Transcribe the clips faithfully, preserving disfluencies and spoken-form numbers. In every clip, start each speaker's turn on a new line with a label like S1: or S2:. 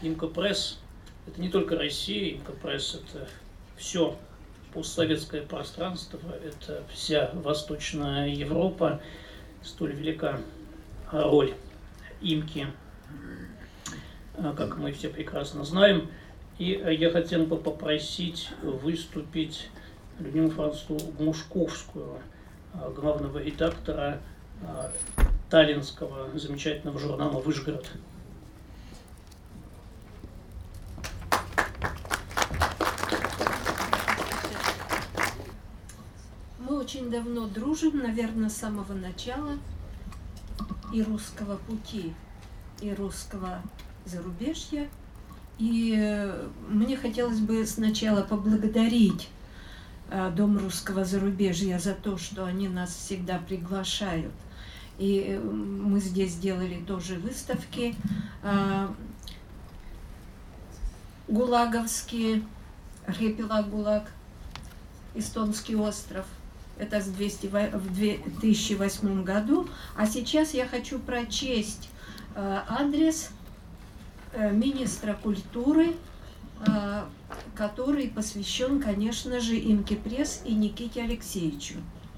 S1: Имкопресс – это не только Россия, Имкопресс – это все постсоветское пространство, это вся Восточная Европа, столь велика роль Имки, как мы все прекрасно знаем. И я хотел бы попросить выступить Людмилу Францовну Гмушковскую, главного редактора таллинского замечательного журнала «Вышгород».
S2: Мы очень давно дружим, наверное, с самого начала и русского пути, и русского зарубежья. И мне хотелось бы сначала поблагодарить Дом русского зарубежья за то, что они нас всегда приглашают. И мы здесь делали тоже выставки гулаговские, архипелаг ГУЛАГ, Эстонский остров. Это в две тысячи восьмом году. А сейчас я хочу прочесть адрес министра культуры, который посвящен, конечно же, Имке Пресс и Никите Алексеевичу.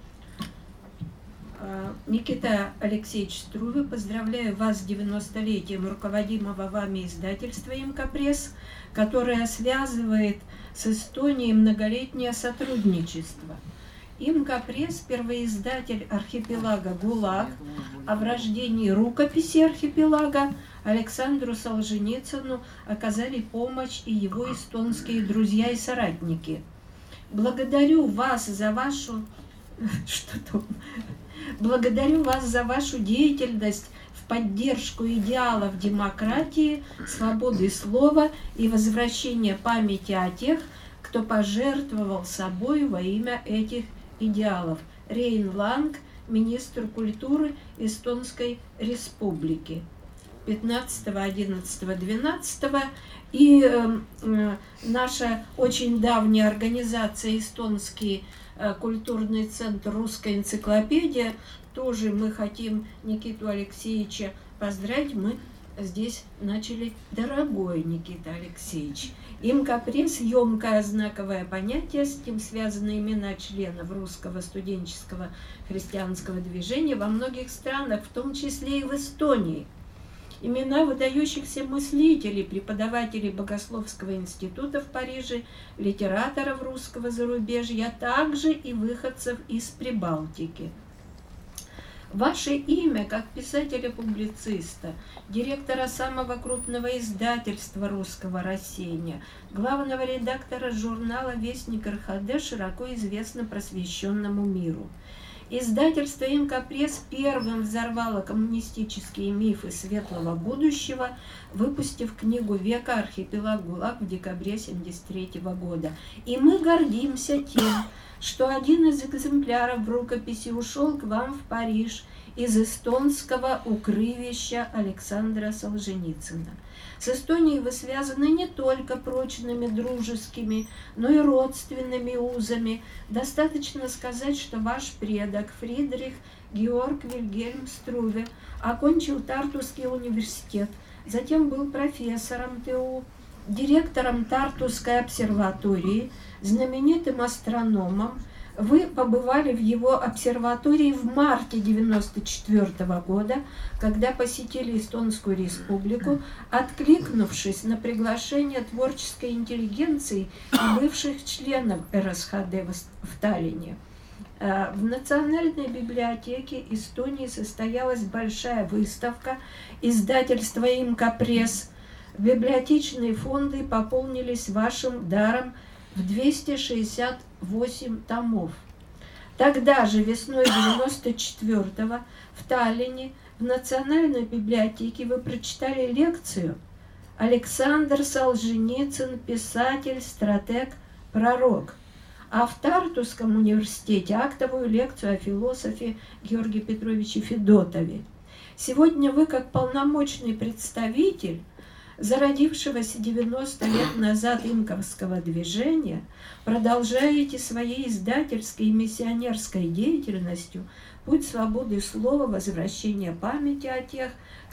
S2: Никита Алексеевич Струве, поздравляю вас с девяностолетием руководимого вами издательства Имка Пресс, которое связывает с Эстонией многолетнее сотрудничество. Имка Пресс, первоиздатель архипелага ГУЛАГ, а в рождении рукописи архипелага Александру Солженицыну оказали помощь и его эстонские друзья и соратники. Благодарю вас за вашу... Что там? Благодарю вас за вашу деятельность в поддержку идеалов демократии, свободы слова и возвращения памяти о тех, кто пожертвовал собой во имя этих идеалов. Рейн Ланг, министр культуры Эстонской Республики. пятнадцатого, одиннадцатого, двенадцатого. И э, э, наша очень давняя организация «Эстонский э, культурный центр «Русская энциклопедия», тоже мы хотим Никиту Алексеевича поздравить. Мы здесь начали «Дорогой Никита Алексеевич». Имка Пресс – емкое знаковое понятие, с тем связаны имена членов русского студенческого христианского движения во многих странах, в том числе и в Эстонии. Имена выдающихся мыслителей, преподавателей Богословского института в Париже, литераторов русского зарубежья, а также и выходцев из Прибалтики. Ваше имя, как писателя-публициста, директора самого крупного издательства русского рассеяния, главного редактора журнала «Вестник эр ха дэ» широко известно просвещенному миру. Издательство Имка Пресс первым взорвало коммунистические мифы светлого будущего, выпустив книгу века «Архипелаг ГУЛАГ» в декабре семьдесят третьего года. И мы гордимся тем, что один из экземпляров в рукописи ушел к вам в Париж из эстонского укрывища Александра Солженицына. С Эстонией вы связаны не только прочными дружескими, но и родственными узами. Достаточно сказать, что ваш предок Фридрих Георг Вильгельм Струве окончил Тартусский университет, затем был профессором тэ у, директором Тартусской обсерватории, знаменитым астрономом. Вы побывали в его обсерватории в марте девяносто четвёртого года, когда посетили Эстонскую республику, откликнувшись на приглашение творческой интеллигенции и бывших членов эр эс ха дэ в Таллине. В Национальной библиотеке Эстонии состоялась большая выставка издательства Имка Пресс. Библиотечные фонды пополнились вашим даром в двести шестьдесят восемь томов. Тогда же, весной девяносто четвёртого, в Таллине, в Национальной библиотеке вы прочитали лекцию «Александр Солженицын. Писатель, стратег, пророк», а в Тартусском университете актовую лекцию о философе Георгии Петровиче Федотове. Сегодня вы, как полномочный представитель зародившегося девяносто лет назад имковского движения, продолжаете своей издательской и миссионерской деятельностью путь свободы слова, возвращения памяти о тех,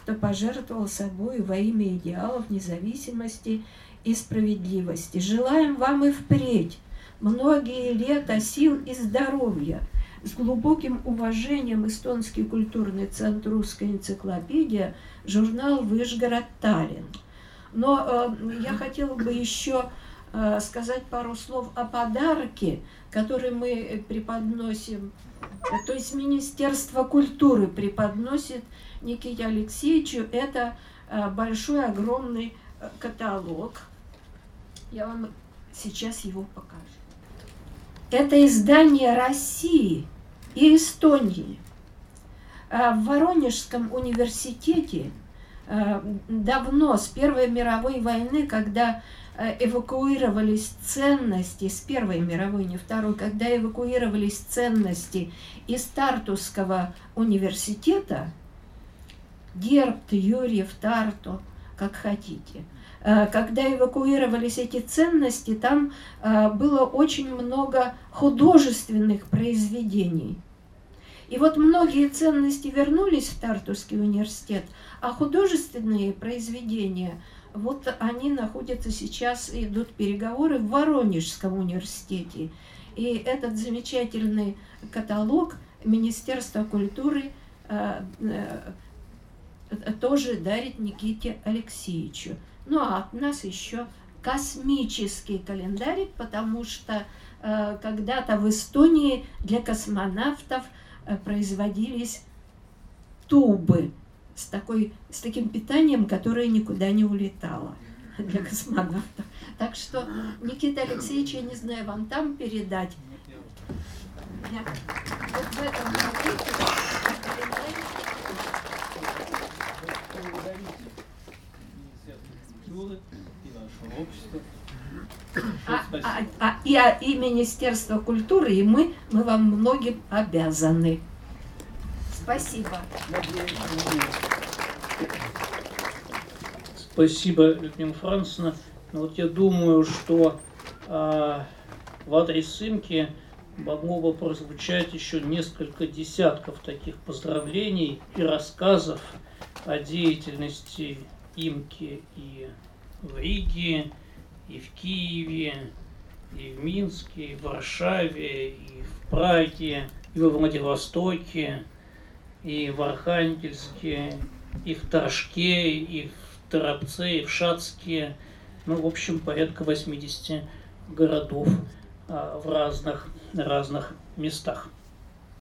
S2: кто пожертвовал собой во имя идеалов независимости и справедливости. Желаем вам и впредь многие лета сил и здоровья. С глубоким уважением Эстонский культурный центр «Русская энциклопедия», журнал «Вышгород, Таллин». Но э, я хотела бы еще э, сказать пару слов о подарке, который мы преподносим, то есть Министерство культуры преподносит Никите Алексеевичу. Это э, большой, огромный э, каталог. Я вам сейчас его покажу. Это издание России и Эстонии. В Воронежском университете давно, с Первой мировой войны, когда эвакуировались ценности, с Первой мировой, не Второй, когда эвакуировались ценности из Тартусского университета, Гербт, Юрьев, Тарту, как хотите, когда эвакуировались эти ценности, там было очень много художественных произведений. И вот многие ценности вернулись в Тартусский университет, а художественные произведения, вот они находятся сейчас, идут переговоры в Воронежском университете. И этот замечательный каталог Министерства культуры тоже дарит Никите Алексеевичу. Ну а от нас еще космический календарь, потому что э, когда-то в Эстонии для космонавтов э, производились тубы с, такой, с таким питанием, которое никуда не улетало для космонавтов. Так что, Никита Алексеевич, я не знаю, вам там передать. Я, вот в этом моменте календарь.
S1: И нашего общества.
S2: А, а, а, и, а, и Министерство культуры, и мы, мы вам многим обязаны. Спасибо.
S1: Спасибо, Людмила Францевна. Вот я думаю, что а, в адрес Имки могло бы прозвучать еще несколько десятков таких поздравлений и рассказов о деятельности Имки и в Риге, и в Киеве, и в Минске, и в Варшаве, и в Праге, и во Владивостоке, и в Архангельске, и в Торжке, и в Торопце, и в Шацке. Ну, в общем, порядка восьмидесяти городов а, в разных, разных местах.